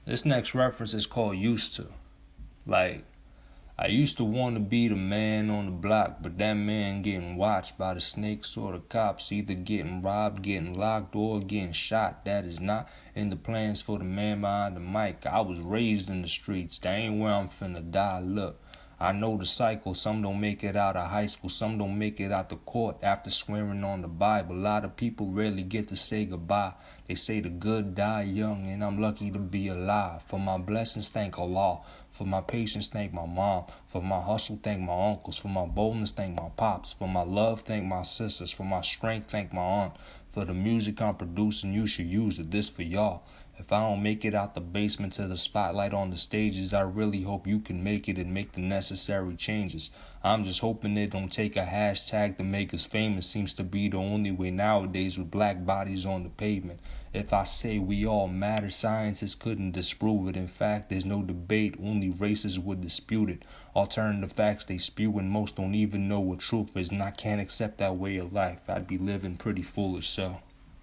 This next reference is called Used To. Like, I used to want to be the man on the block, but that man getting watched by the snakes or the cops, either getting robbed, getting locked, or getting shot. That is not in the plans for the man behind the mic. I was raised in the streets. That ain't where I'm finna die. Look, I know the cycle. Some don't make it out of high school. Some don't make it out the court after swearing on the Bible. A lot of people rarely get to say goodbye. They say the good die young, and I'm lucky to be alive. For my blessings, thank Allah. For my patience, thank my mom. For my hustle, thank my uncles. For my boldness, thank my pops. For my love, thank my sisters. For my strength, thank my aunt. For the music I'm producing, you should use it. This for y'all. If I don't make it out the basement to the spotlight on the stages, I really hope you can make it and make the necessary changes. I'm just hoping it don't take a hashtag to make us famous. Seems to be the only way nowadays with black bodies on the pavement. If I say we all matter, scientists couldn't disprove it. In fact, there's no debate, only racists would dispute it. Alternative facts they spew and most don't even know what truth is. And I can't accept that way of life. I'd be living pretty foolish, so...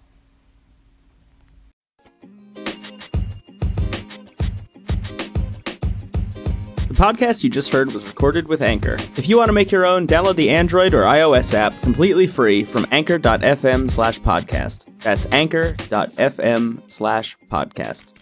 The podcast you just heard was recorded with Anchor. If you want to make your own, download the Android or iOS app completely free from anchor.fm/podcast. That's anchor.fm/podcast.